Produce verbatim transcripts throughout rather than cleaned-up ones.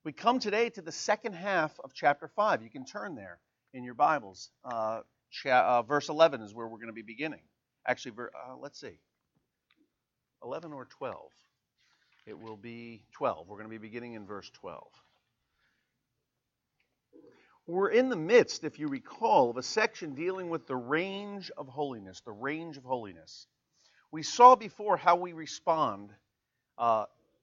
We come today to the second half of chapter five. You can turn there in your Bibles. Uh, cha- uh, verse eleven is where we're going to be beginning. Actually, ver- uh, let's see. eleven or twelve? It will be twelve. We're going to be beginning in verse twelve. We're in the midst, if you recall, of a section dealing with the range of holiness, the range of holiness. We saw before how we respond uh,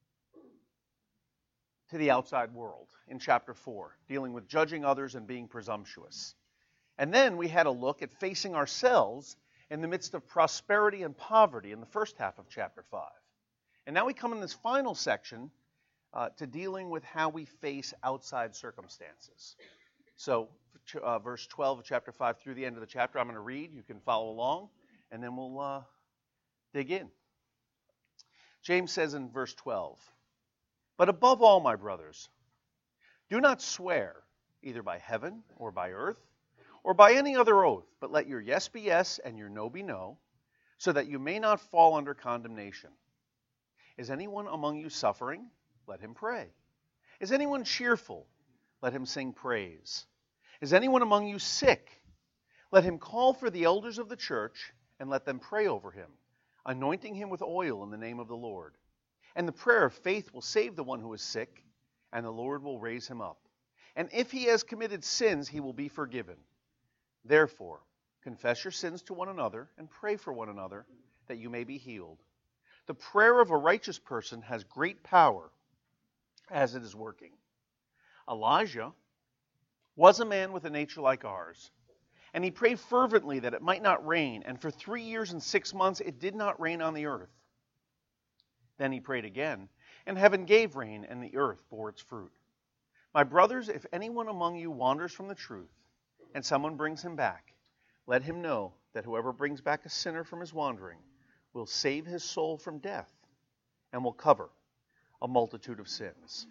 to the outside world in chapter four, dealing with judging others and being presumptuous. And then we had a look at facing ourselves in the midst of prosperity and poverty in the first half of chapter five. And now we come in this final section uh, to dealing with how we face outside circumstances. So, uh, verse twelve of chapter five through the end of the chapter, I'm going to read. You can follow along, and then we'll uh, dig in. James says in verse twelve, "But above all, my brothers, do not swear either by heaven or by earth or by any other oath, but let your yes be yes and your no be no, so that you may not fall under condemnation. Is anyone among you suffering? Let him pray. Is anyone cheerful? Let him sing praise. Is anyone among you sick? Let him call for the elders of the church and let them pray over him, anointing him with oil in the name of the Lord. And the prayer of faith will save the one who is sick, and the Lord will raise him up. And if he has committed sins, he will be forgiven. Therefore, confess your sins to one another and pray for one another, that you may be healed. The prayer of a righteous person has great power as it is working." Elijah was a man with a nature like ours, and he prayed fervently that it might not rain, and for three years and six months it did not rain on the earth. Then he prayed again, and heaven gave rain, and the earth bore its fruit. My brothers, if anyone among you wanders from the truth, and someone brings him back, let him know that whoever brings back a sinner from his wandering will save his soul from death, and will cover a multitude of sins.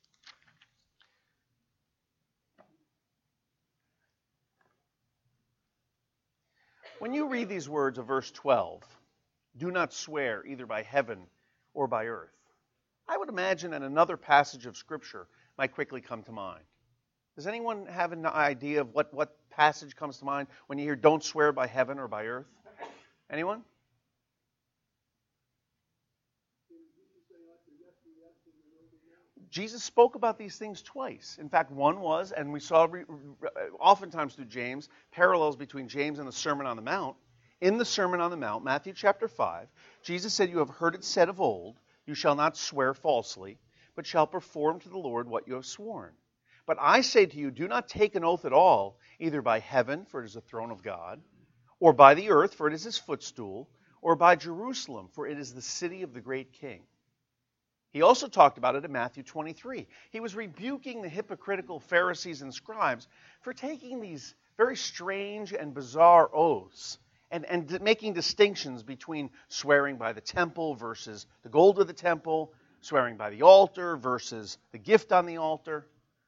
When you read these words of verse twelve, "Do not swear either by heaven or by earth," I would imagine that another passage of Scripture might quickly come to mind. Does anyone have an idea of what, what passage comes to mind when you hear "don't swear by heaven or by earth"? Anyone? Jesus spoke about these things twice. In fact, one was, and we saw re, re, oftentimes through James, parallels between James and the Sermon on the Mount. In the Sermon on the Mount, Matthew chapter five, Jesus said, "You have heard it said of old, you shall not swear falsely, but shall perform to the Lord what you have sworn. But I say to you, do not take an oath at all, either by heaven, for it is the throne of God, or by the earth, for it is his footstool, or by Jerusalem, for it is the city of the great king." He also talked about it in Matthew twenty-three. He was rebuking the hypocritical Pharisees and scribes for taking these very strange and bizarre oaths and, and making distinctions between swearing by the temple versus the gold of the temple, swearing by the altar versus the gift on the altar.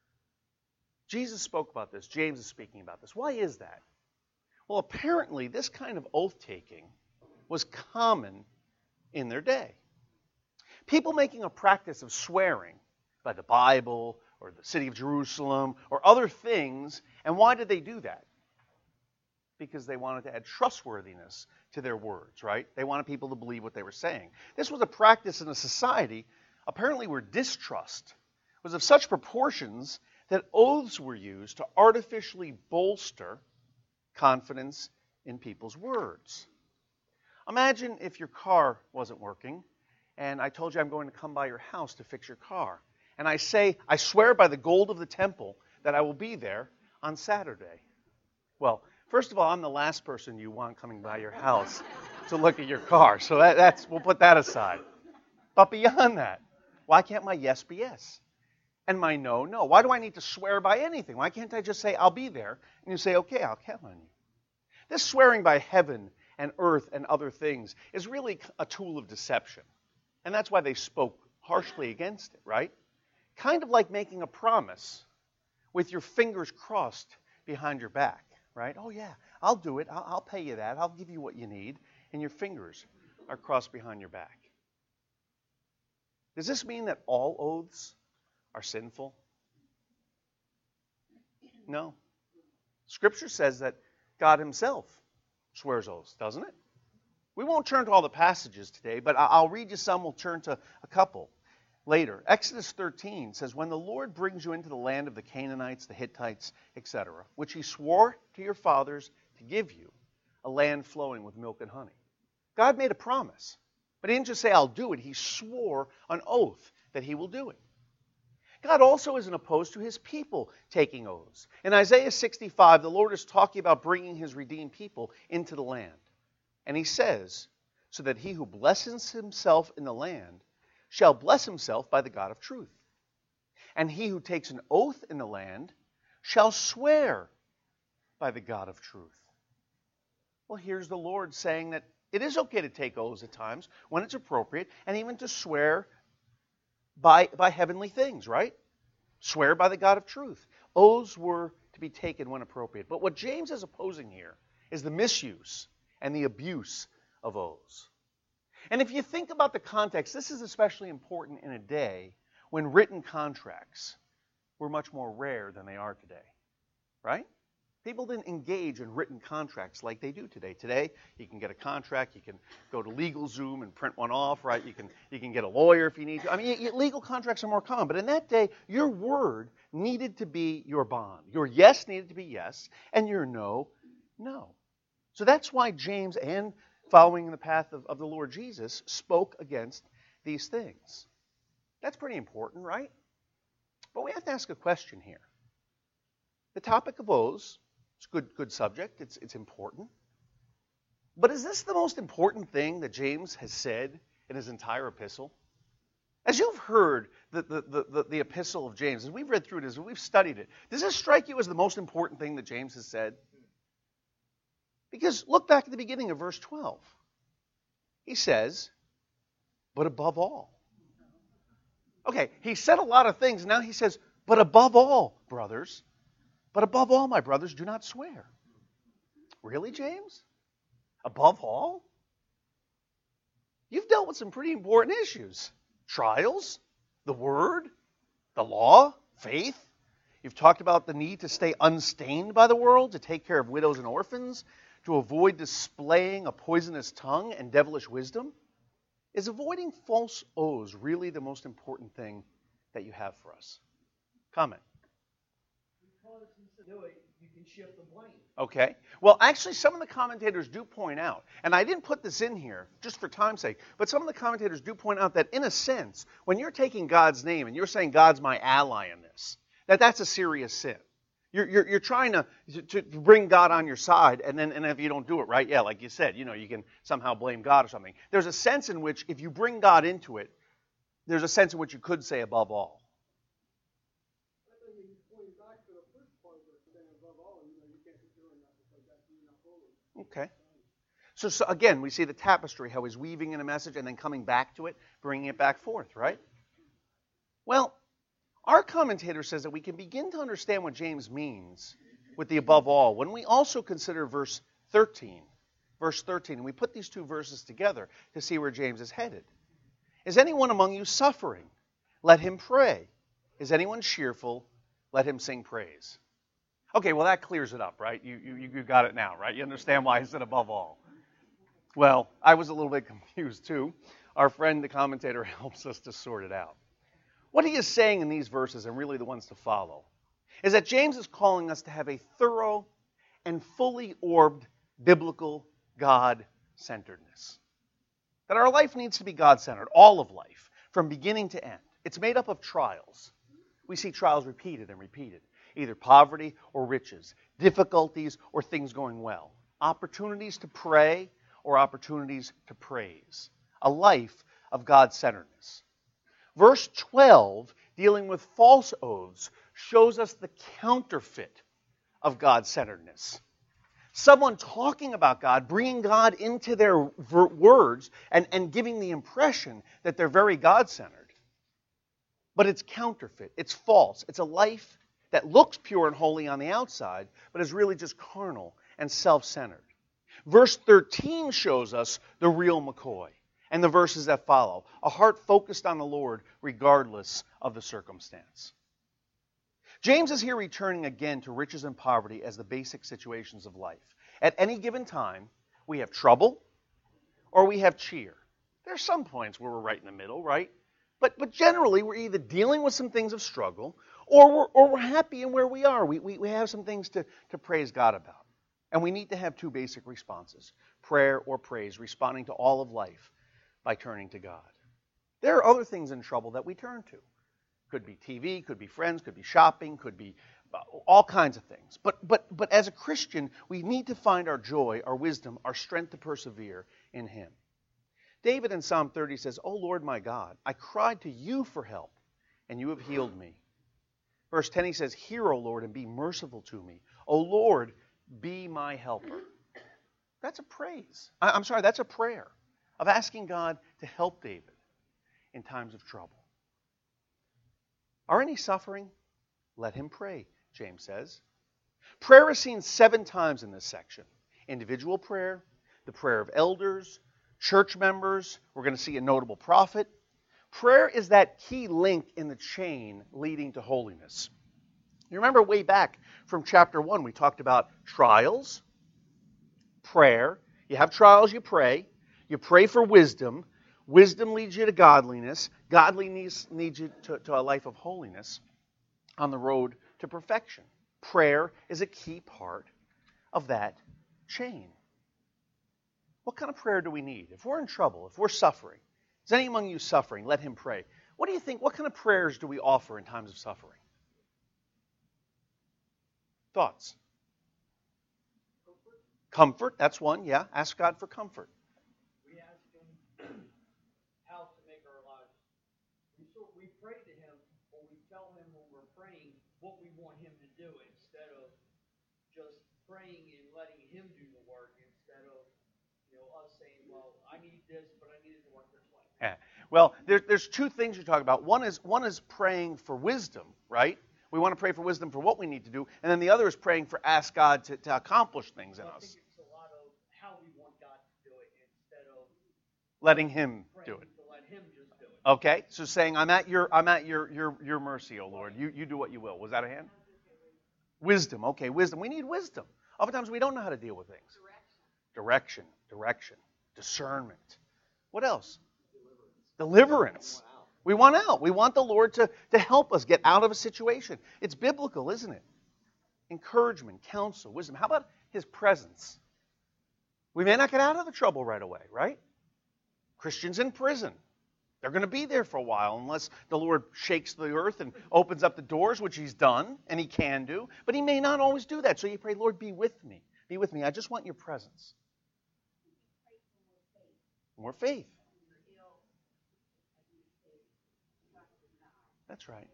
Jesus spoke about this. James is speaking about this. Why is that? Well, apparently this kind of oath-taking was common in their day. People making a practice of swearing by the Bible or the city of Jerusalem or other things. And why did they do that? Because they wanted to add trustworthiness to their words, right? They wanted people to believe what they were saying. This was a practice in a society, apparently where distrust was of such proportions that oaths were used to artificially bolster confidence in people's words. Imagine if your car wasn't working, and I told you I'm going to come by your house to fix your car. And I say, I swear by the gold of the temple that I will be there on Saturday. Well, first of all, I'm the last person you want coming by your house to look at your car. So that, that's we'll put that aside. But beyond that, why can't my yes be yes? And my no, no. Why do I need to swear by anything? Why can't I just say, I'll be there? And you say, okay, I'll count on you. This swearing by heaven and earth and other things is really a tool of deception. And that's why they spoke harshly against it, right? Kind of like making a promise with your fingers crossed behind your back, right? Oh, yeah, I'll do it. I'll, I'll pay you that. I'll give you what you need. And your fingers are crossed behind your back. Does this mean that all oaths are sinful? No. Scripture says that God himself swears oaths, doesn't it? We won't turn to all the passages today, but I'll read you some. We'll turn to a couple later. Exodus thirteen says, when the Lord brings you into the land of the Canaanites, the Hittites, et cetera, which he swore to your fathers to give you, a land flowing with milk and honey. God made a promise, but he didn't just say, I'll do it. He swore an oath that he will do it. God also isn't opposed to his people taking oaths. In Isaiah sixty-five, the Lord is talking about bringing his redeemed people into the land. And he says, so that he who blesses himself in the land shall bless himself by the God of truth. And he who takes an oath in the land shall swear by the God of truth. Well, here's the Lord saying that it is okay to take oaths at times when it's appropriate, and even to swear by, by heavenly things, right? Swear by the God of truth. Oaths were to be taken when appropriate. But what James is opposing here is the misuse and the abuse of oaths. And if you think about the context, this is especially important in a day when written contracts were much more rare than they are today, right? People didn't engage in written contracts like they do today. Today, you can get a contract, you can go to LegalZoom and print one off, right? You can you can get a lawyer if you need to. I mean, legal contracts are more common, but in that day, your word needed to be your bond. Your yes needed to be yes, and your no, no. So that's why James, and following the path of, of the Lord Jesus, spoke against these things. That's pretty important, right? But we have to ask a question here. The topic of oaths, it's a good, good subject, it's, it's important. But is this the most important thing that James has said in his entire epistle? As you've heard the, the, the, the, the epistle of James, as we've read through it, as we've studied it, does this strike you as the most important thing that James has said? Because look back at the beginning of verse twelve. He says, but above all. Okay, he said a lot of things, and now he says, but above all, brothers, but above all, my brothers, do not swear. Really, James? Above all? You've dealt with some pretty important issues. Trials, the word, the law, faith. You've talked about the need to stay unstained by the world, to take care of widows and orphans, to avoid displaying a poisonous tongue and devilish wisdom. Is avoiding false oaths really the most important thing that you have for us? Comment. Because he said, do it, you can shift the blame. Okay. Well, actually, some of the commentators do point out, and I didn't put this in here just for time's sake, but some of the commentators do point out that in a sense, when you're taking God's name and you're saying God's my ally in this, that that's a serious sin. You're, you're, you're trying to, to, to bring God on your side, and then and if you don't do it right, yeah, like you said, you know, you can somehow blame God or something. There's a sense in which, if you bring God into it, there's a sense in which you could say above all. I think he's pointing back to the first part of it, saying above all, you know, you can't be doing that because that's you're not holy. Okay. So, so again, we see the tapestry, how he's weaving in a message and then coming back to it, bringing it back forth, right? Well, our commentator says that we can begin to understand what James means with the above all when we also consider verse thirteen. Verse thirteen, and we put these two verses together to see where James is headed. Is anyone among you suffering? Let him pray. Is anyone cheerful? Let him sing praise. Okay, well that clears it up, right? You, you, you got it now, right? You understand why he said above all. Well, I was a little bit confused too. Our friend, the commentator, helps us to sort it out. What he is saying in these verses, and really the ones to follow, is that James is calling us to have a thorough and fully orbed biblical God-centeredness. That our life needs to be God-centered, all of life, from beginning to end. It's made up of trials. We see trials repeated and repeated, either poverty or riches, difficulties or things going well, opportunities to pray or opportunities to praise, a life of God-centeredness. Verse twelve, dealing with false oaths, shows us the counterfeit of God-centeredness. Someone talking about God, bringing God into their ver- words and, and giving the impression that they're very God-centered. But it's counterfeit. It's false. It's a life that looks pure and holy on the outside, but is really just carnal and self-centered. Verse thirteen shows us the real McCoy. And the verses that follow, a heart focused on the Lord regardless of the circumstance. James is here returning again to riches and poverty as the basic situations of life. At any given time, we have trouble or we have cheer. There are some points where we're right in the middle, right? But but generally, we're either dealing with some things of struggle or we're, or we're happy in where we are. We, we, we have some things to, to praise God about. And we need to have two basic responses, prayer or praise, responding to all of life by turning to God. There are other things in trouble that we turn to. Could be T V, could be friends, could be shopping, could be all kinds of things. But but but as a Christian, we need to find our joy, our wisdom, our strength to persevere in Him. David in Psalm thirty says, "O Lord my God, I cried to you for help, and you have healed me." Verse ten, he says, "Hear, O Lord, and be merciful to me. O Lord, be my helper." That's a praise. I, I'm sorry, that's a prayer of asking God to help David in times of trouble. Are any suffering? Let him pray, James says. Prayer is seen seven times in this section. Individual prayer, the prayer of elders, church members. We're going to see a notable prophet. Prayer is that key link in the chain leading to holiness. You remember way back from chapter one, we talked about trials, prayer. You have trials, you pray. You pray for wisdom. Wisdom leads you to godliness. Godliness leads you to, to a life of holiness on the road to perfection. Prayer is a key part of that chain. What kind of prayer do we need? If we're in trouble, if we're suffering, is any among you suffering? Let him pray. What do you think? What kind of prayers do we offer in times of suffering? Thoughts? Comfort. Comfort, that's one, yeah. Ask God for comfort. We ask Him how to make our lives. We, so we pray to Him, or we tell Him when we're praying what we want Him to do instead of just praying and letting Him do the work instead of you know us saying, well, I need this, but I need it to work this way. Yeah. Well, there, there's two things you're talking about. One is one is praying for wisdom, right? We want to pray for wisdom for what we need to do. And then the other is praying for ask God to, to accomplish things in I us. think it's a lot of how we want God to do it instead of Letting Him praying do it. to let Him just do it. Okay? So saying, I'm at your I'm at your your your mercy, O Lord. You you do what you will. Was that a hand? Wisdom. Okay, wisdom. We need wisdom. Oftentimes we don't know how to deal with things. Direction. Direction. Direction. Discernment. What else? Deliverance. Deliverance. We want out. We want the Lord to, to help us get out of a situation. It's biblical, isn't it? Encouragement, counsel, wisdom. How about His presence? We may not get out of the trouble right away, right? Christians in prison. They're going to be there for a while unless the Lord shakes the earth and opens up the doors, which He's done, and He can do. But He may not always do that. So you pray, Lord, be with me. Be with me. I just want your presence. More faith. That's right.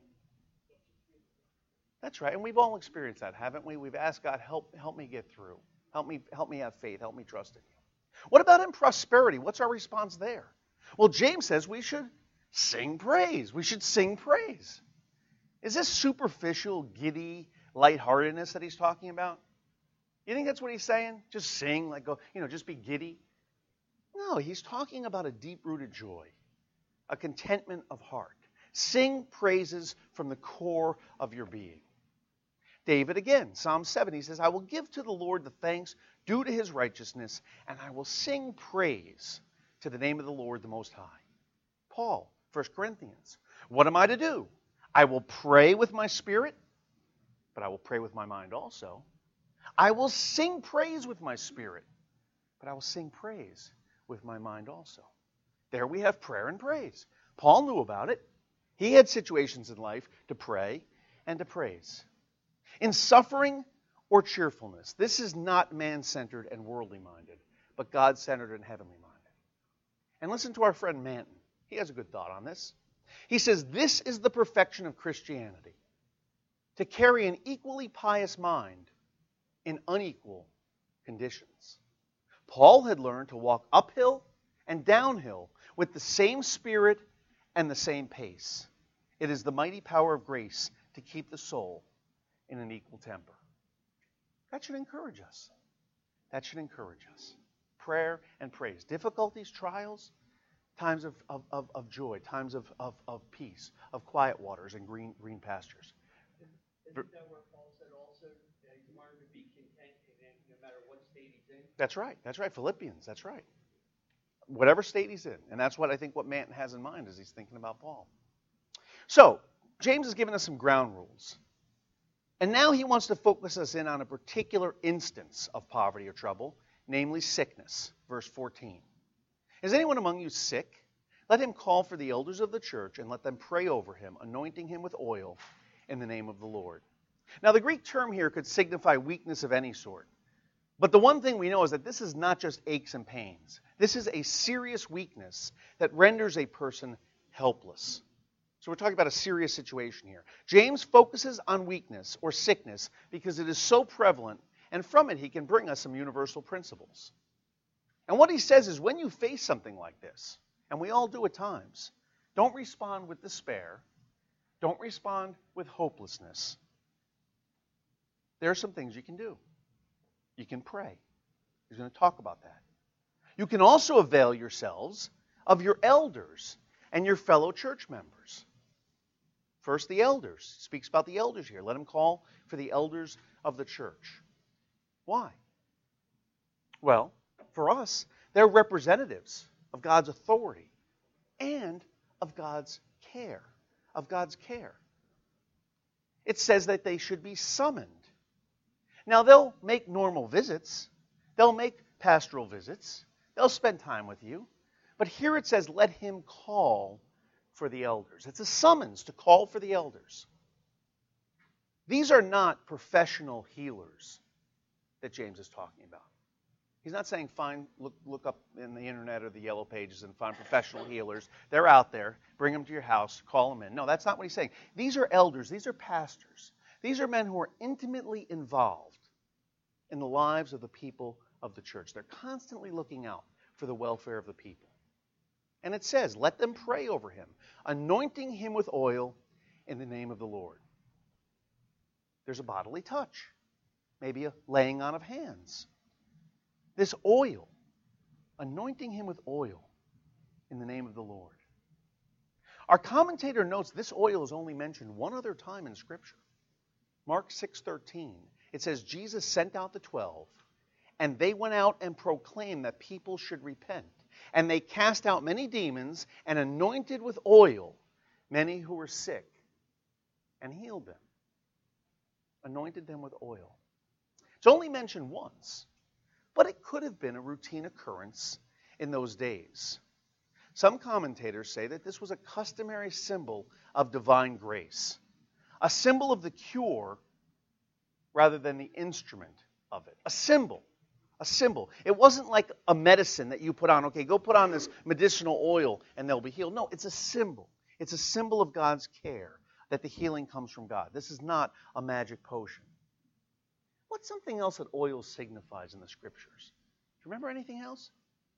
That's right. And we've all experienced that, haven't we? We've asked God, help help me get through. Help me, help me have faith. Help me trust in you. What about in prosperity? What's our response there? Well, James says we should sing praise. We should sing praise. Is this superficial, giddy, lightheartedness that he's talking about? You think that's what he's saying? Just sing, like go, you know, just be giddy? No, he's talking about a deep-rooted joy, a contentment of heart. Sing praises from the core of your being. David again, Psalm seven, he says, I will give to the Lord the thanks due to His righteousness, and I will sing praise to the name of the Lord the Most High. Paul, First Corinthians, what am I to do? I will pray with my spirit, but I will pray with my mind also. I will sing praise with my spirit, but I will sing praise with my mind also. There we have prayer and praise. Paul knew about it. He had situations in life to pray and to praise. In suffering or cheerfulness, this is not man-centered and worldly-minded, but God-centered and heavenly-minded. And listen to our friend Manton. He has a good thought on this. He says, this is the perfection of Christianity, to carry an equally pious mind in unequal conditions. Paul had learned to walk uphill and downhill with the same spirit and the same pace. It is the mighty power of grace to keep the soul in an equal temper. That should encourage us. That should encourage us. Prayer and praise. Difficulties, trials, times of, of, of, of joy, times of, of, of peace, of quiet waters and green, green pastures. Is Isn't that where Paul said also that he wanted to be content in no matter what state he's in? That's right. That's right. Philippians. That's right. Whatever state he's in. And that's what I think what Manton has in mind as he's thinking about Paul. So, James has given us some ground rules. And now he wants to focus us in on a particular instance of poverty or trouble, namely sickness. Verse fourteen. Is anyone among you sick? Let him call for the elders of the church and let them pray over him, anointing him with oil in the name of the Lord. Now, the Greek term here could signify weakness of any sort. But the one thing we know is that this is not just aches and pains. This is a serious weakness that renders a person helpless. So we're talking about a serious situation here. James focuses on weakness or sickness because it is so prevalent, and from it he can bring us some universal principles. And what he says is when you face something like this, and we all do at times, don't respond with despair. Don't respond with hopelessness. There are some things you can do. You can pray. He's going to talk about that. You can also avail yourselves of your elders and your fellow church members. First, the elders. He speaks about the elders here. Let him call for the elders of the church. Why? Well, for us, they're representatives of God's authority and of God's care. Of God's care. It says that they should be summoned. Now, they'll make normal visits. They'll make pastoral visits. They'll spend time with you. But here it says, let him call for the elders. It's a summons to call for the elders. These are not professional healers that James is talking about. He's not saying find, look, look up in the internet or the yellow pages and find professional healers. They're out there. Bring them to your house. Call them in. No, that's not what he's saying. These are elders. These are pastors. These are men who are intimately involved in the lives of the people of the church. They're constantly looking out for the welfare of the people. And it says, let them pray over him, anointing him with oil in the name of the Lord. There's a bodily touch, maybe a laying on of hands. This oil, anointing him with oil in the name of the Lord. Our commentator notes this oil is only mentioned one other time in Scripture. Mark six thirteen. It says, Jesus sent out the twelve, and they went out and proclaimed that people should repent. And they cast out many demons and anointed with oil many who were sick and healed them. Anointed them with oil. It's only mentioned once, but it could have been a routine occurrence in those days. Some commentators say that this was a customary symbol of divine grace, a symbol of the cure rather than the instrument of it. A symbol. A symbol. It wasn't like a medicine that you put on. Okay, go put on this medicinal oil and they'll be healed. No, it's a symbol. It's a symbol of God's care, that the healing comes from God. This is not a magic potion. What's something else that oil signifies in the Scriptures? Do you remember anything else?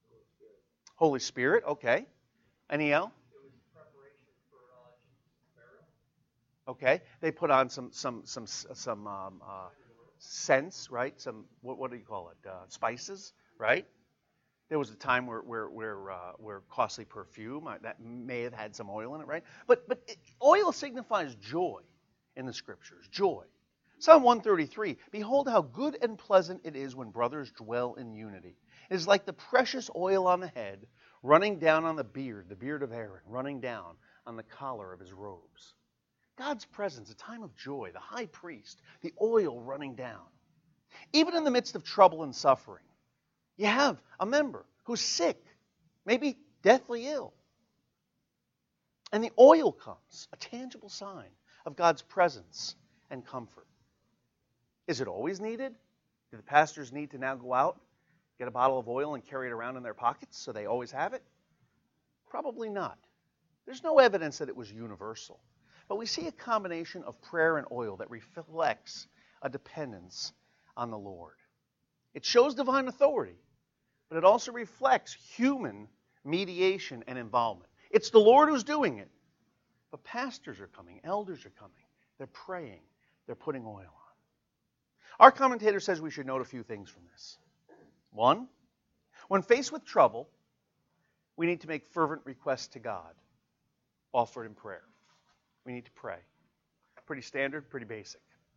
Holy Spirit, okay. Any else? It was preparation for uh, Jesus' burial. Okay, they put on some some some some um, uh, scents, right? Some what, what do you call it? Uh, spices, right? There was a time where where where uh, where costly perfume uh, that may have had some oil in it, right? But but it, oil signifies joy in the Scriptures. Joy. Psalm one thirty-three. Behold how good and pleasant it is when brothers dwell in unity. It is like the precious oil on the head, running down on the beard, the beard of Aaron, running down on the collar of his robes. God's presence, a time of joy, the high priest, the oil running down. Even in the midst of trouble and suffering, you have a member who's sick, maybe deathly ill. And the oil comes, a tangible sign of God's presence and comfort. Is it always needed? Do the pastors need to now go out, get a bottle of oil and carry it around in their pockets so they always have it? Probably not. There's no evidence that it was universal. But we see a combination of prayer and oil that reflects a dependence on the Lord. It shows divine authority, but it also reflects human mediation and involvement. It's the Lord who's doing it. But pastors are coming, elders are coming. They're praying. They're putting oil on. Our commentator says we should note a few things from this. One, when faced with trouble, we need to make fervent requests to God, offered in prayer. We need to pray. Pretty standard, pretty basic.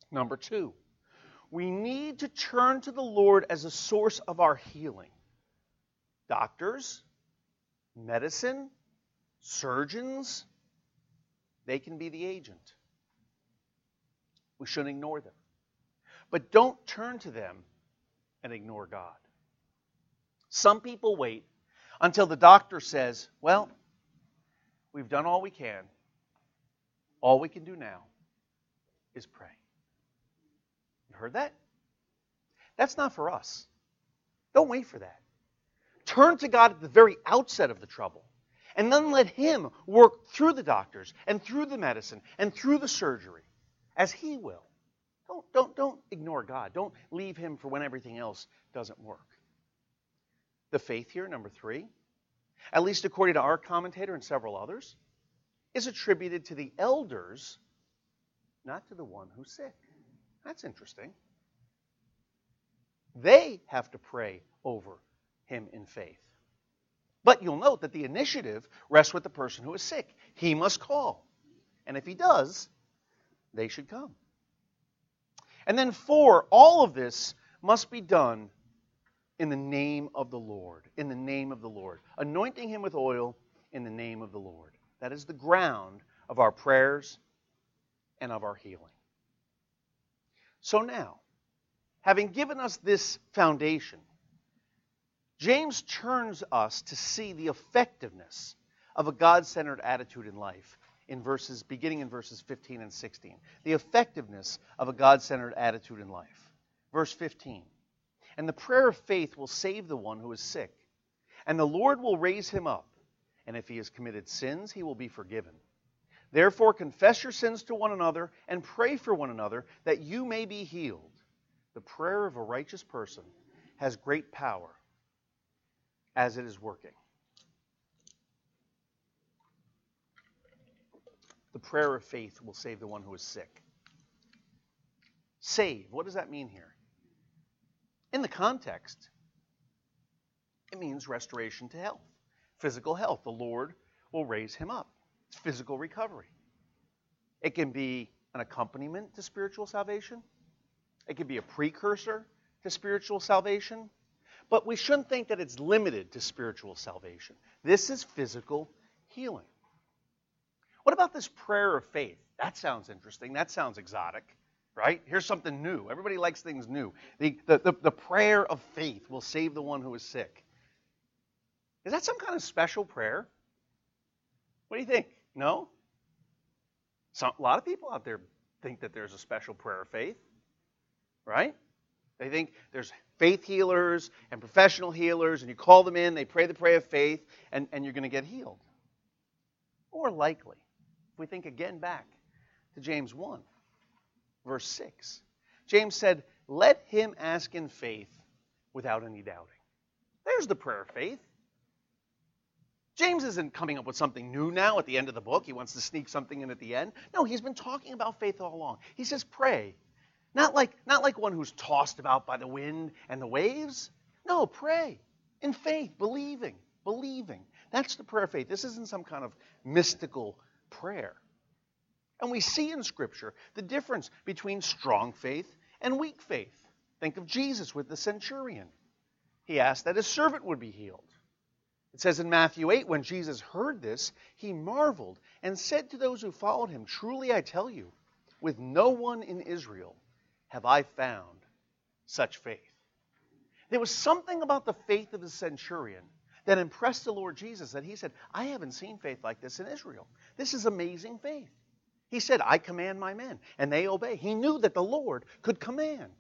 Number two, we need to turn to the Lord as a source of our healing. Doctors, medicine, surgeons, they can be the agent. We shouldn't ignore them. But don't turn to them and ignore God. Some people wait until the doctor says, well, we've done all we can. All we can do now is pray. You heard that? That's not for us. Don't wait for that. Turn to God at the very outset of the trouble. And then let Him work through the doctors and through the medicine and through the surgery as He will. Don't, don't, don't ignore God. Don't leave Him for when everything else doesn't work. The faith here, number three, at least according to our commentator and several others, is attributed to the elders, not to the one who's sick. That's interesting. They have to pray over him in faith. But you'll note that the initiative rests with the person who is sick. He must call. And if he does, they should come. And then four, all of this must be done in the name of the Lord. In the name of the Lord. Anointing him with oil in the name of the Lord. That is the ground of our prayers and of our healing. So now, having given us this foundation, James turns us to see the effectiveness of a God-centered attitude in life in verses beginning in verses fifteen and sixteen. The effectiveness of a God-centered attitude in life. Verse fifteen. And the prayer of faith will save the one who is sick, and the Lord will raise him up, and if he has committed sins, he will be forgiven. Therefore confess your sins to one another and pray for one another that you may be healed. The prayer of a righteous person has great power as it is working. The prayer of faith will save the one who is sick. Save, what does that mean here? In the context, it means restoration to health, physical health. The Lord will raise him up. It's physical recovery. It can be an accompaniment to spiritual salvation. It can be a precursor to spiritual salvation. But we shouldn't think that it's limited to spiritual salvation. This is physical healing. What about this prayer of faith? That sounds interesting. That sounds exotic, right? Here's something new. Everybody likes things new. The, the, the, the prayer of faith will save the one who is sick. Is that some kind of special prayer? What do you think? No? Some, a lot of people out there think that there's a special prayer of faith, right? They think there's faith healers and professional healers, and you call them in, they pray the prayer of faith, and, and you're going to get healed. More likely, if we think again back to James one, verse six, James said, let him ask in faith without any doubting. There's the prayer of faith. James isn't coming up with something new now at the end of the book. He wants to sneak something in at the end. No, he's been talking about faith all along. He says pray. Not like, not like one who's tossed about by the wind and the waves. No, pray in faith, believing, believing. That's the prayer of faith. This isn't some kind of mystical prayer. And we see in Scripture the difference between strong faith and weak faith. Think of Jesus with the centurion. He asked that his servant would be healed. It says in Matthew eight, when Jesus heard this, he marveled and said to those who followed him, truly I tell you, with no one in Israel have I found such faith. There was something about the faith of the centurion that impressed the Lord Jesus that he said, I haven't seen faith like this in Israel. This is amazing faith. He said, I command my men, and they obey. He knew that the Lord could command.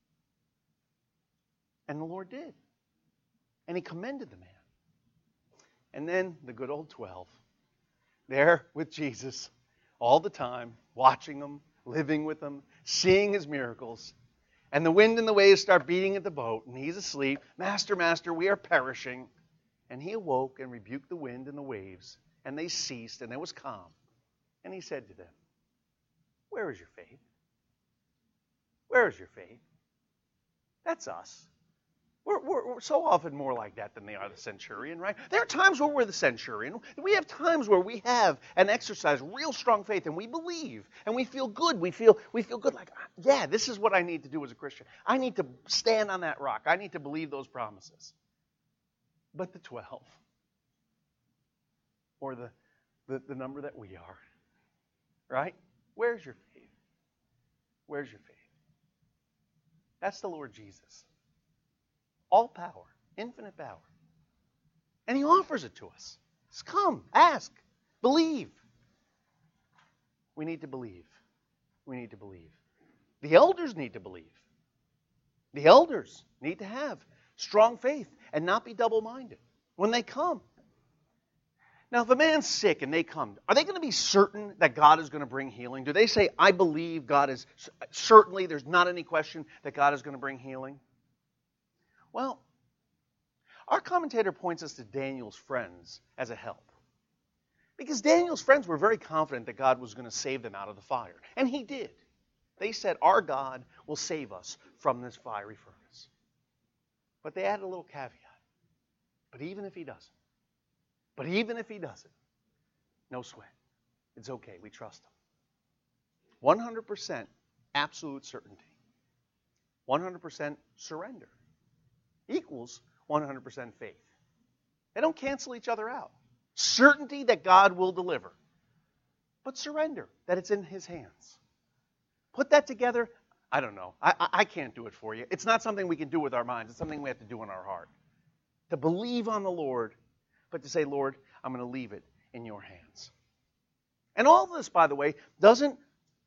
And the Lord did. And he commended the man. And then the good old twelve, there with Jesus all the time, watching him, living with him, seeing his miracles. And the wind and the waves start beating at the boat, and he's asleep. Master, master, we are perishing. And he awoke and rebuked the wind and the waves, and they ceased, and there was calm. And he said to them, where is your faith? Where is your faith? That's us. We're, we're, we're so often more like that than they are the centurion, right? There are times where we're the centurion. We have times where we have and exercise real strong faith, and we believe, and we feel good. We feel we feel good, like, yeah, this is what I need to do as a Christian. I need to stand on that rock. I need to believe those promises. But the twelve, or the, the, the number that we are, right? Where's your faith? Where's your faith? That's the Lord Jesus. All power, infinite power. And He offers it to us. Just come, ask, believe. We need to believe. We need to believe. The elders need to believe. The elders need to have strong faith and not be double-minded when they come. Now, if a man's sick and they come, are they going to be certain that God is going to bring healing? Do they say, I believe God is, certainly there's not any question that God is going to bring healing? Well, our commentator points us to Daniel's friends as a help. Because Daniel's friends were very confident that God was going to save them out of the fire. And He did. They said, our God will save us from this fiery furnace. But they added a little caveat. But even if He doesn't, but even if He doesn't, no sweat. It's okay. We trust Him. one hundred percent absolute certainty. one hundred percent surrender equals one hundred percent faith. They don't cancel each other out. Certainty that God will deliver, but surrender that it's in His hands. Put that together. I don't know. I, I, I can't do it for you. It's not something we can do with our minds. It's something we have to do in our heart. To believe on the Lord, but to say, Lord, I'm going to leave it in your hands. And all this, by the way, doesn't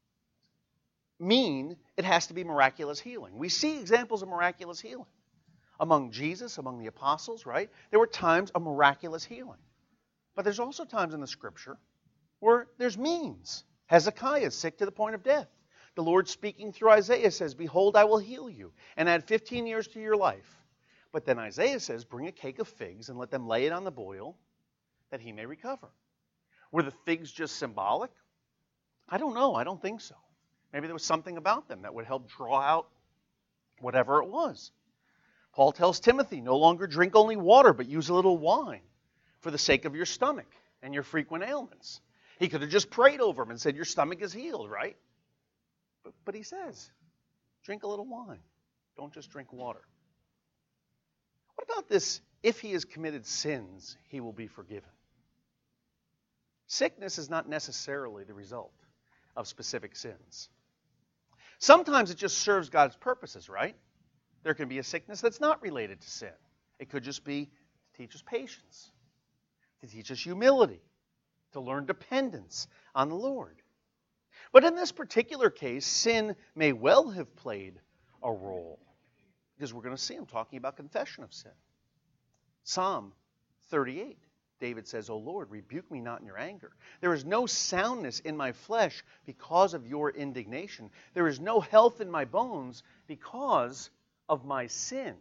mean it has to be miraculous healing. We see examples of miraculous healing. Among Jesus, among the apostles, right? There were times of miraculous healing. But there's also times in the Scripture where there's means. Hezekiah is sick to the point of death. The Lord speaking through Isaiah says, behold, I will heal you and add fifteen years to your life. But then Isaiah says, bring a cake of figs and let them lay it on the boil that he may recover. Were the figs just symbolic? I don't know. I don't think so. Maybe there was something about them that would help draw out whatever it was. Paul tells Timothy, no longer drink only water, but use a little wine for the sake of your stomach and your frequent ailments. He could have just prayed over him and said, your stomach is healed, right? But, but he says, drink a little wine. Don't just drink water. What about this, if he has committed sins, he will be forgiven? Sickness is not necessarily the result of specific sins. Sometimes it just serves God's purposes, right? There can be a sickness that's not related to sin. It could just be to teach us patience, to teach us humility, to learn dependence on the Lord. But in this particular case, sin may well have played a role, because we're going to see him talking about confession of sin. Psalm thirty-eight, David says, O Lord, rebuke me not in your anger. There is no soundness in my flesh because of your indignation. There is no health in my bones because of my sin.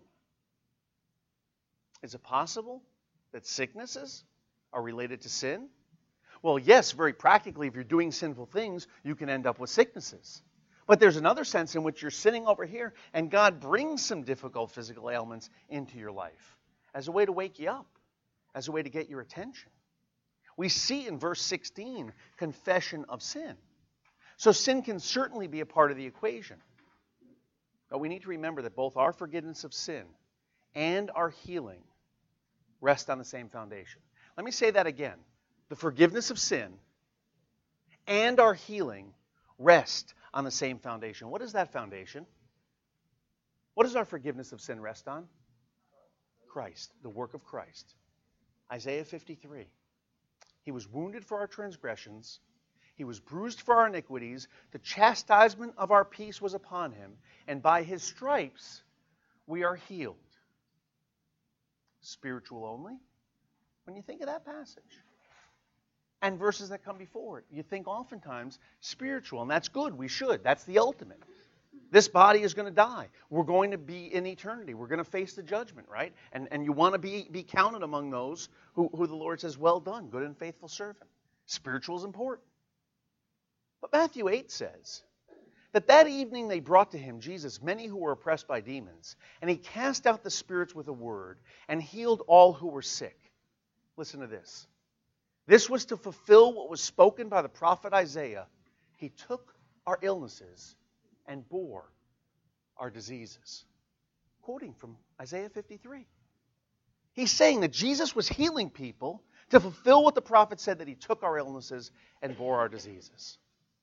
Is it possible that sicknesses are related to sin? Well, yes, very practically, if you're doing sinful things, you can end up with sicknesses. But there's another sense in which you're sinning over here, and God brings some difficult physical ailments into your life as a way to wake you up, as a way to get your attention. We see in verse sixteen, confession of sin. So sin can certainly be a part of the equation. But we need to remember that both our forgiveness of sin and our healing rest on the same foundation. Let me say that again. The forgiveness of sin and our healing rest on the same foundation. What is that foundation? What does our forgiveness of sin rest on? Christ, the work of Christ. Isaiah fifty-three. He was wounded for our transgressions. He was bruised for our iniquities. The chastisement of our peace was upon him. And by his stripes we are healed. Spiritual only? When you think of that passage. And verses that come before it, you think oftentimes spiritual. And that's good. We should. That's the ultimate. This body is going to die. We're going to be in eternity. We're going to face the judgment, right? And, and you want to be, be counted among those who, who the Lord says, well done, good and faithful servant. Spiritual is important. But Matthew eight says that that evening they brought to him, Jesus, many who were oppressed by demons, and he cast out the spirits with a word and healed all who were sick. Listen to this. This was to fulfill what was spoken by the prophet Isaiah. He took our illnesses and bore our diseases. Quoting from Isaiah fifty-three. He's saying that Jesus was healing people to fulfill what the prophet said, that he took our illnesses and bore our diseases.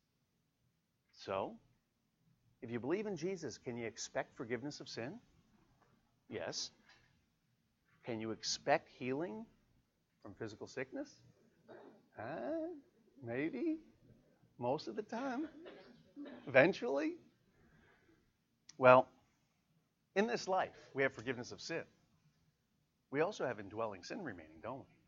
So, if you believe in Jesus, can you expect forgiveness of sin? Yes. Can you expect healing from physical sickness? Uh, maybe. Most of the time. Eventually. Well, in this life, we have forgiveness of sin. We also have indwelling sin remaining, don't we?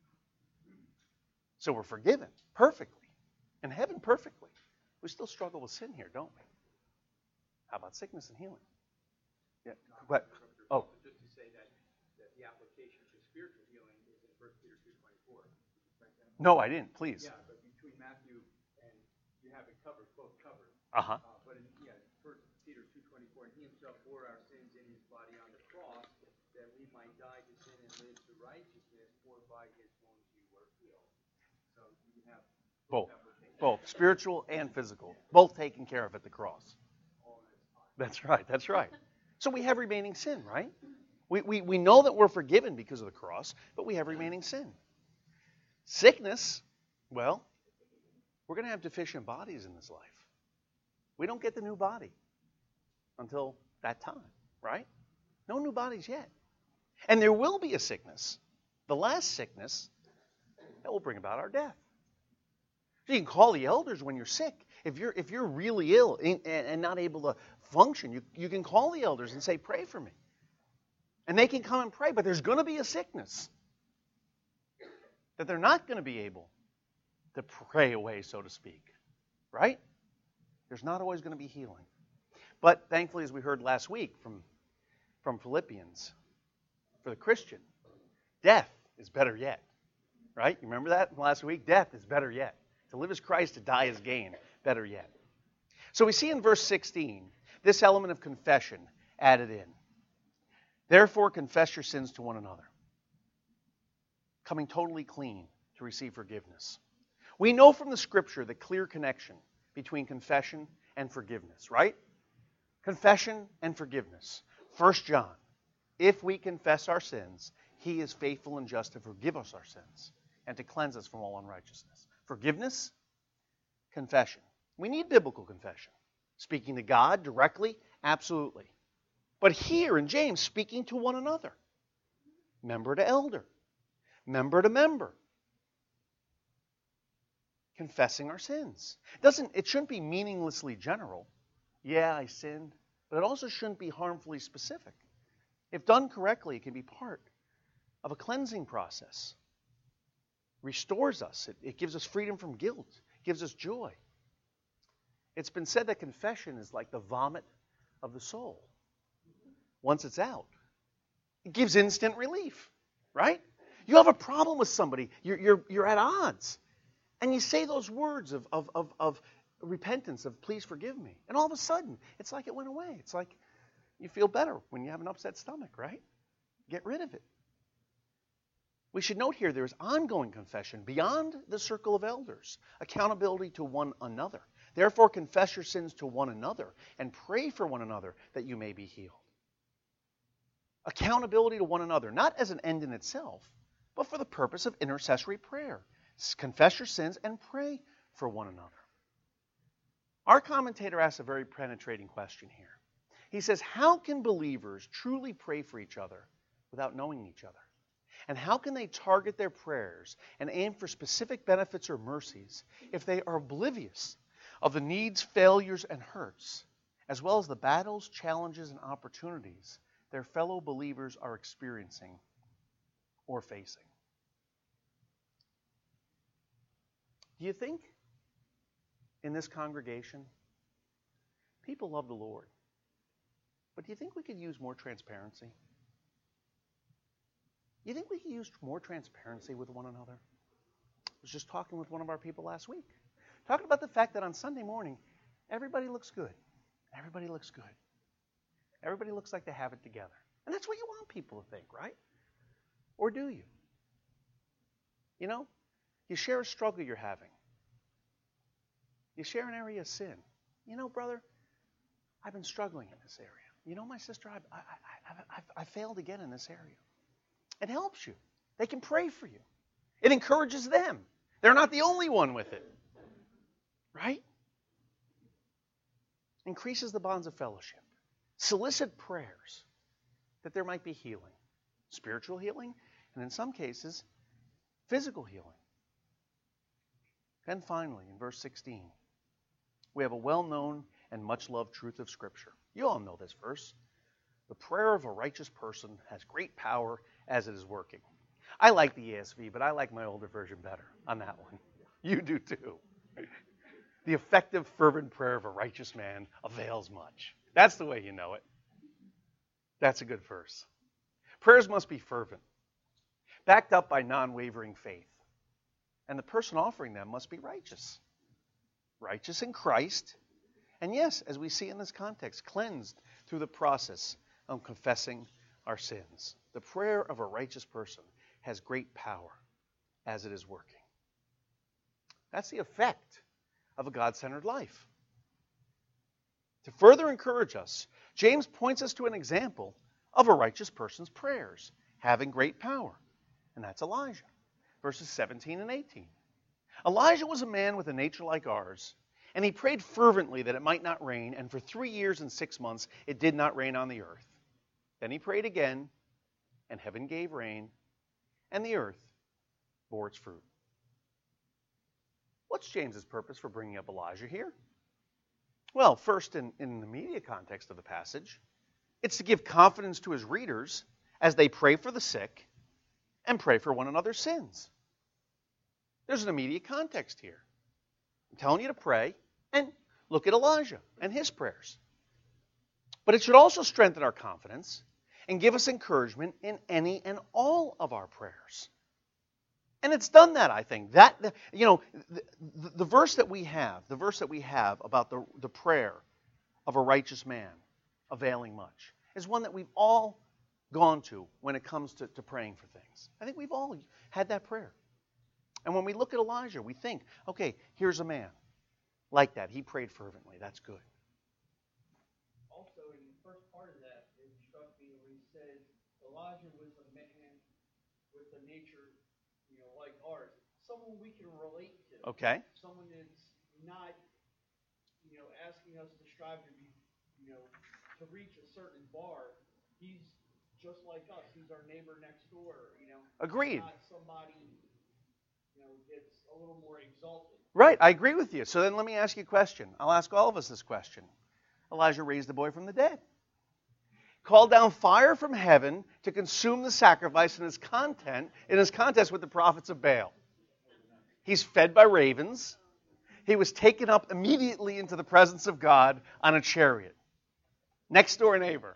So we're forgiven perfectly. In heaven, perfectly. We still struggle with sin here, don't we? How about sickness and healing? Yeah. But, oh. Just to say that, that the application to spiritual healing is in First Peter two twenty-four. No, I didn't. Please. Yeah, but between Matthew and you have it covered, both covered. Uh-huh. Uh, but in, yeah, First Peter two twenty-four, and he himself bore our sins in his body on the cross, that we might die to sin and live to righteousness, for by his wounds you were healed. So you can have Both. applications. Both. Spiritual and physical. Both taken care of at the cross. That's right. That's right. So we have remaining sin, right? We, we, we know that we're forgiven because of the cross, but we have remaining sin. Sickness, well, we're going to have deficient bodies in this life. We don't get the new body until that time, right? No new bodies yet. And there will be a sickness, the last sickness, that will bring about our death. So you can call the elders when you're sick. If you're if you're really ill and, and not able to function, you, you can call the elders and say, pray for me. And they can come and pray, but there's going to be a sickness that they're not going to be able to pray away, so to speak. Right? There's not always going to be healing. But thankfully, as we heard last week from, from Philippians, for the Christian, death is better yet. Right? You remember that from last week? Death is better yet. To live as Christ, to die as gain. Better yet. So we see in verse sixteen, this element of confession added in. Therefore, confess your sins to one another. Coming totally clean to receive forgiveness. We know from the Scripture the clear connection between confession and forgiveness, right? Confession and forgiveness. First John, if we confess our sins, he is faithful and just to forgive us our sins and to cleanse us from all unrighteousness. Forgiveness, confession. We need biblical confession. Speaking to God directly, absolutely. But here in James, speaking to one another. Member to elder. Member to member. Confessing our sins. Doesn't, it shouldn't be meaninglessly general. Yeah, I sinned. But it also shouldn't be harmfully specific. If done correctly, it can be part of a cleansing process. Restores us. It, it gives us freedom from guilt. It gives us joy. It's been said that confession is like the vomit of the soul. Once it's out, it gives instant relief, right? You have a problem with somebody. You're, you're, you're at odds. And you say those words of, of, of, of repentance, of please forgive me. And all of a sudden, it's like it went away. It's like you feel better when you have an upset stomach, right? Get rid of it. We should note here there is ongoing confession beyond the circle of elders, accountability to one another. Therefore, confess your sins to one another and pray for one another that you may be healed. Accountability to one another, not as an end in itself, but for the purpose of intercessory prayer. Confess your sins and pray for one another. Our commentator asks a very penetrating question here. He says, how can believers truly pray for each other without knowing each other? And how can they target their prayers and aim for specific benefits or mercies if they are oblivious of the needs, failures, and hurts, as well as the battles, challenges, and opportunities their fellow believers are experiencing or facing? Do you think in this congregation, people love the Lord, but do you think we could use more transparency? You think we could use more transparency with one another? I was just talking with one of our people last week, talking about the fact that on Sunday morning, everybody looks good. Everybody looks good. Everybody looks like they have it together. And that's what you want people to think, right? Or do you? You know, you share a struggle you're having. You share an area of sin. You know, brother, I've been struggling in this area. You know, my sister, I've, I, I, I, I, I failed again in this area. It helps you. They can pray for you. It encourages them. They're not the only one with it. Right? Increases the bonds of fellowship. Solicit prayers that there might be healing. Spiritual healing, and in some cases, physical healing. And finally, in verse sixteen, we have a well-known and much-loved truth of Scripture. You all know this verse. The prayer of a righteous person has great power as it is working. I like the E S V, but I like my older version better on that one. You do too. The effective, fervent prayer of a righteous man avails much. That's the way you know it. That's a good verse. Prayers must be fervent, backed up by non-wavering faith. And the person offering them must be righteous. Righteous in Christ. And yes, as we see in this context, cleansed through the process of confessing our sins. The prayer of a righteous person has great power as it is working. That's the effect of a God-centered life. To further encourage us, James points us to an example of a righteous person's prayers having great power, and that's Elijah. Verses seventeen and eighteen. Elijah was a man with a nature like ours, and he prayed fervently that it might not rain, and for three years and six months it did not rain on the earth. Then he prayed again, and heaven gave rain, and the earth bore its fruit. What's James's purpose for bringing up Elijah here? Well, first, in, in the immediate context of the passage, it's to give confidence to his readers as they pray for the sick and pray for one another's sins. There's an immediate context here. I'm telling you to pray and look at Elijah and his prayers. But it should also strengthen our confidence and give us encouragement in any and all of our prayers. And it's done that, I think. That, you know, the, the, the verse that we have, the verse that we have about the, the prayer of a righteous man availing much, is one that we've all gone to when it comes to, to praying for things. I think we've all had that prayer. And when we look at Elijah, we think, okay, here's a man like that. He prayed fervently. That's good. Also, in the first part of that, it struck me when he said Elijah was a man with a nature, you know, like ours. Someone we can relate to. Okay. Someone that's not, you know, asking us to strive to be, you know, to reach a certain bar. He's just like us. He's our neighbor next door, you know. Agreed. Not somebody, you know, that's a little more exalted. Right, I agree with you. So then let me ask you a question. I'll ask all of us this question. Elijah raised a boy from the dead. Called down fire from heaven to consume the sacrifice in his content, in his contest with the prophets of Baal. He's fed by ravens. He was taken up immediately into the presence of God on a chariot. Next door neighbor.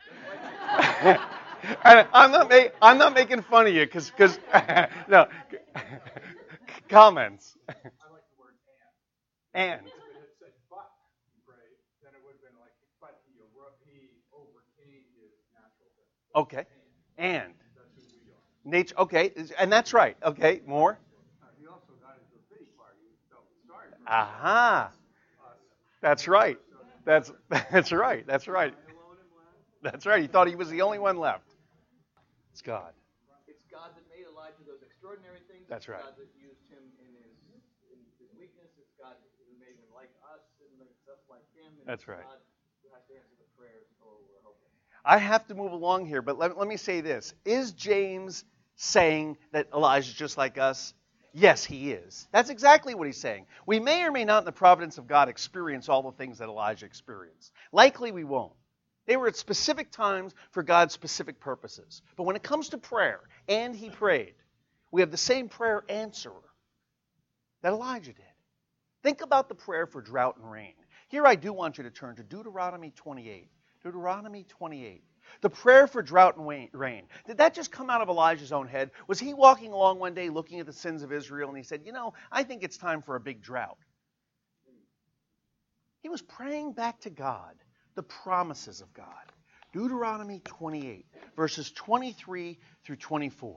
I'm not ma- I'm not making fun of you because because no comments. I like the word and. And If it had said but he prayed, then it would have been like, but he, he overcame his natural death. okay, and That's who we are. nature. Okay, and that's right. Okay, more. Uh, he also got into a pity party. He felt sorry for Aha. us. That's right. That's that's right. That's right. Alone and last. That's right. He thought he was the only one left. It's God. It's God that made Elijah those extraordinary things. That's right. It's God that used him in his in his weakness. It's God who made him like us and makes us like him. And That's it's right. God who has to answer the prayers. Oh, we're hoping. I have to move along here, but let, let me say this. Is James saying that Elijah's just like us? Yes, he is. That's exactly what he's saying. We may or may not, in the providence of God, experience all the things that Elijah experienced. Likely we won't. They were at specific times for God's specific purposes. But when it comes to prayer, and he prayed, we have the same prayer answerer that Elijah did. Think about the prayer for drought and rain. Here I do want you to turn to Deuteronomy twenty-eight. Deuteronomy twenty-eight. The prayer for drought and rain. Did that just come out of Elijah's own head? Was he walking along one day looking at the sins of Israel and he said, you know, I think it's time for a big drought? He was praying back to God the promises of God. Deuteronomy twenty-eight, verses twenty-three through twenty-four.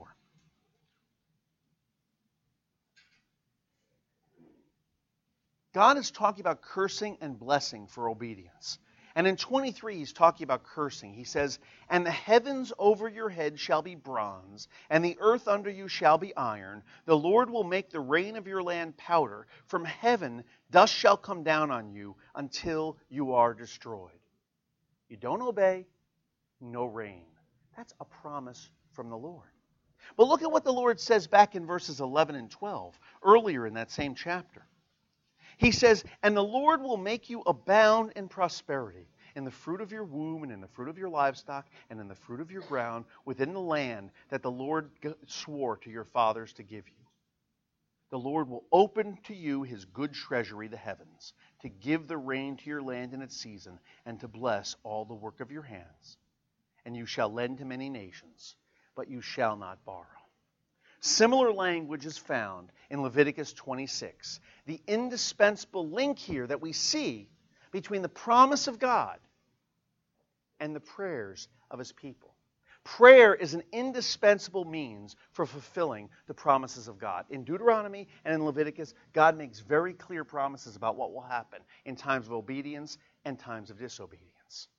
God is talking about cursing and blessing for obedience. And in twenty-three, he's talking about cursing. He says, "And the heavens over your head shall be bronze, and the earth under you shall be iron. The Lord will make the rain of your land powder. From heaven dust shall come down on you until you are destroyed." You don't obey, no rain. That's a promise from the Lord. But look at what the Lord says back in verses eleven and twelve, earlier in that same chapter. He says, "And the Lord will make you abound in prosperity, in the fruit of your womb, and in the fruit of your livestock, and in the fruit of your ground, within the land that the Lord swore to your fathers to give you. The Lord will open to you his good treasury, the heavens, to give the rain to your land in its season, and to bless all the work of your hands. And you shall lend to many nations, but you shall not borrow." Similar language is found in Leviticus twenty-six. The indispensable link here that we see between the promise of God and the prayers of his people. Prayer is an indispensable means for fulfilling the promises of God. In Deuteronomy and in Leviticus, God makes very clear promises about what will happen in times of obedience and times of disobedience.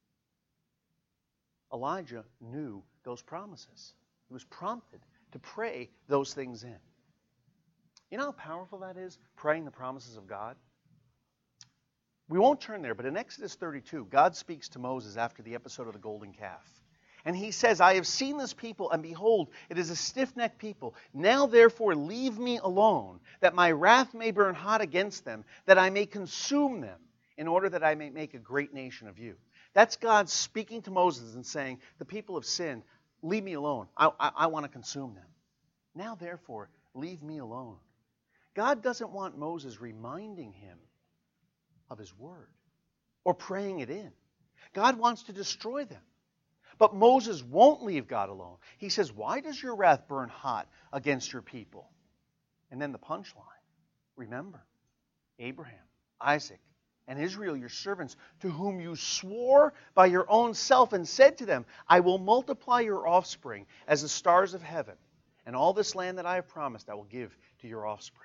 Elijah knew those promises. He was prompted to pray those things in. You know how powerful that is, praying the promises of God? We won't turn there, but in Exodus thirty-two, God speaks to Moses after the episode of the golden calf. And he says, "I have seen this people, and behold, it is a stiff-necked people. Now therefore leave me alone, that my wrath may burn hot against them, that I may consume them, in order that I may make a great nation of you." That's God speaking to Moses and saying, the people have sinned. Leave me alone. I, I, I want to consume them. Now, therefore, leave me alone. God doesn't want Moses reminding him of his word or praying it in. God wants to destroy them. But Moses won't leave God alone. He says, "Why does your wrath burn hot against your people?" And then the punchline. Remember, Abraham, Isaac, and Israel, your servants, to whom you swore by your own self and said to them, "I will multiply your offspring as the stars of heaven, and all this land that I have promised I will give to your offspring."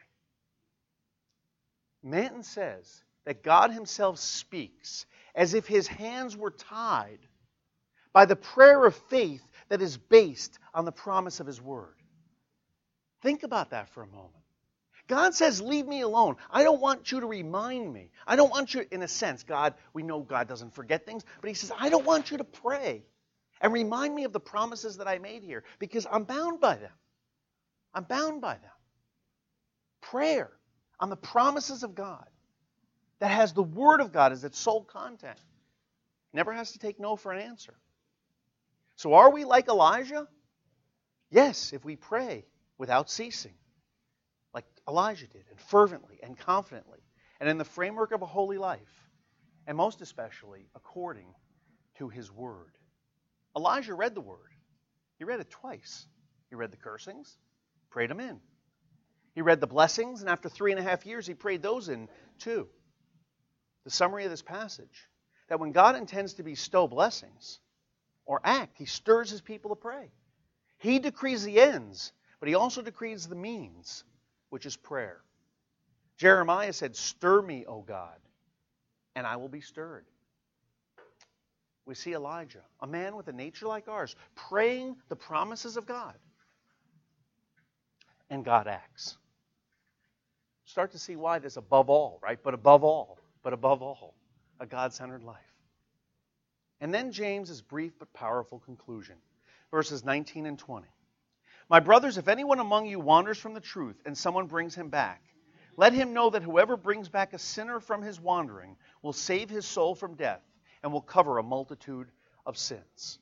Manton says that God himself speaks as if his hands were tied by the prayer of faith that is based on the promise of his word. Think about that for a moment. God says, "Leave me alone. I don't want you to remind me. I don't want you," in a sense, God, we know God doesn't forget things, but he says, "I don't want you to pray and remind me of the promises that I made here, because I'm bound by them. I'm bound by them." Prayer on the promises of God that has the word of God as its sole content never has to take no for an answer. So are we like Elijah? Yes, if we pray without ceasing, like Elijah did, and fervently and confidently, and in the framework of a holy life, and most especially according to his word. Elijah read the word. He read it twice. He read the cursings, prayed them in. He read the blessings, and after three and a half years, he prayed those in too. The summary of this passage, that when God intends to bestow blessings or act, he stirs his people to pray. He decrees the ends, but he also decrees the means, which is prayer. Jeremiah said, "Stir me, O God, and I will be stirred." We see Elijah, a man with a nature like ours, praying the promises of God. And God acts. Start to see why this above all, right? But above all, but above all, a God-centered life. And then James's brief but powerful conclusion, verses nineteen and twenty. "My brothers, if anyone among you wanders from the truth and someone brings him back, let him know that whoever brings back a sinner from his wandering will save his soul from death and will cover a multitude of sins."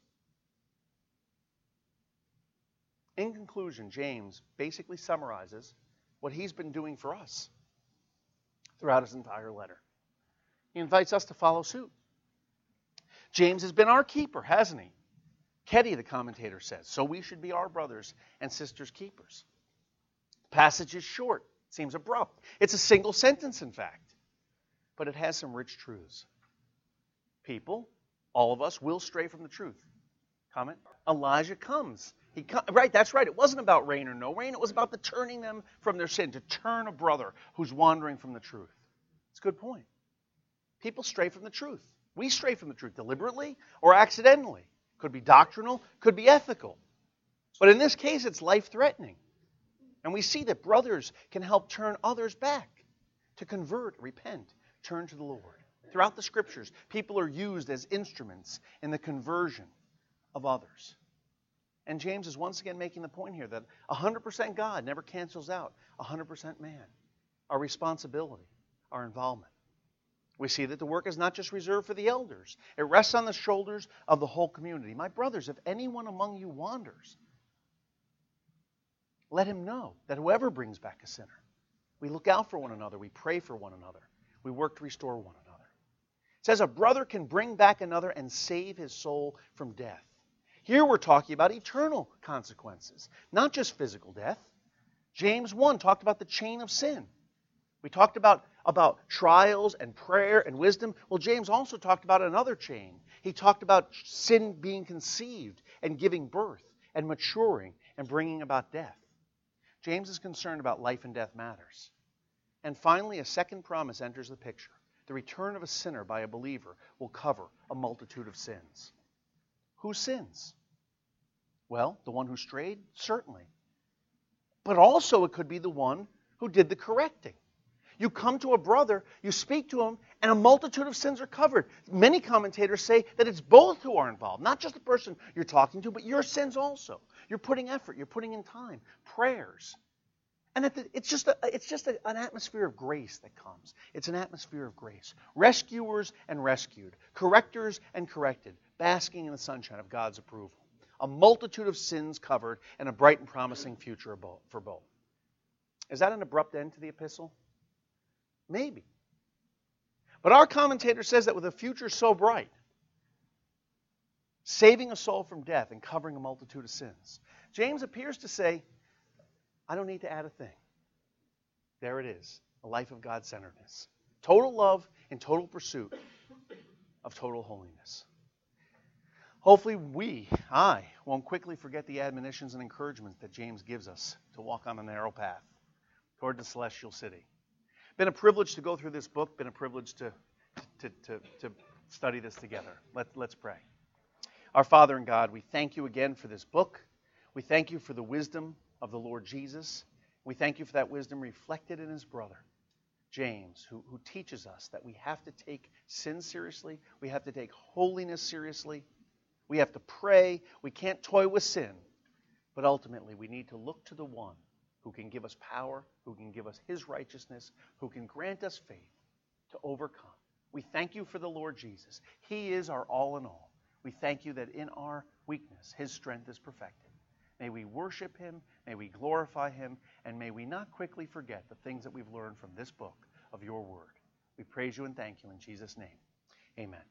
In conclusion, James basically summarizes what he's been doing for us throughout his entire letter. He invites us to follow suit. James has been our keeper, hasn't he? Ketty, the commentator, says, so we should be our brothers and sisters' keepers. The passage is short, seems abrupt. It's a single sentence, in fact, but it has some rich truths. people, all of us, will stray from the truth. Comment? Elijah comes. He com- right, that's right. It wasn't about rain or no rain. It was about the turning them from their sin, to turn a brother who's wandering from the truth. It's a good point. People stray from the truth. We stray from the truth deliberately or accidentally. Could be doctrinal, could be ethical. But in this case, it's life-threatening. And we see that brothers can help turn others back, to convert, repent, turn to the Lord. Throughout the Scriptures, people are used as instruments in the conversion of others. And James is once again making the point here that one hundred percent God never cancels out one hundred percent man. Our responsibility, our involvement. We see that the work is not just reserved for the elders. It rests on the shoulders of the whole community. My brothers, if anyone among you wanders, let him know that whoever brings back a sinner, we look out for one another, we pray for one another, we work to restore one another. It says a brother can bring back another and save his soul from death. Here we're talking about eternal consequences, not just physical death. James one talked about the chain of sin. We talked about, about trials and prayer and wisdom. Well, James also talked about another chain. He talked about sin being conceived and giving birth and maturing and bringing about death. James is concerned about life and death matters. And finally, a second promise enters the picture. The return of a sinner by a believer will cover a multitude of sins. Who sins? Well, the one who strayed, certainly. But also it could be the one who did the correcting. You come to a brother, you speak to him, and a multitude of sins are covered. Many commentators say that it's both who are involved, not just the person you're talking to, but your sins also. You're putting effort, you're putting in time, prayers. And the, it's just, a, it's just a, an atmosphere of grace that comes. It's an atmosphere of grace. Rescuers and rescued, correctors and corrected, basking in the sunshine of God's approval. A multitude of sins covered and a bright and promising future for both. Is that an abrupt end to the epistle? Maybe. But our commentator says that with a future so bright, saving a soul from death and covering a multitude of sins, James appears to say, I don't need to add a thing. There it is, a life of God-centeredness. Total love and total pursuit of total holiness. Hopefully we, I, won't quickly forget the admonitions and encouragement that James gives us to walk on the narrow path toward the celestial city. Been a privilege to go through this book, been a privilege to, to, to, to study this together. Let, let's pray. Our Father in God, we thank you again for this book. We thank you for the wisdom of the Lord Jesus. We thank you for that wisdom reflected in his brother, James, who, who teaches us that we have to take sin seriously. We have to take holiness seriously. We have to pray. We can't toy with sin. But ultimately, we need to look to the one who can give us power, who can give us his righteousness, who can grant us faith to overcome. We thank you for the Lord Jesus. He is our all in all. We thank you that in our weakness, his strength is perfected. May we worship him, may we glorify him, and may we not quickly forget the things that we've learned from this book of your word. We praise you and thank you in Jesus' name. Amen.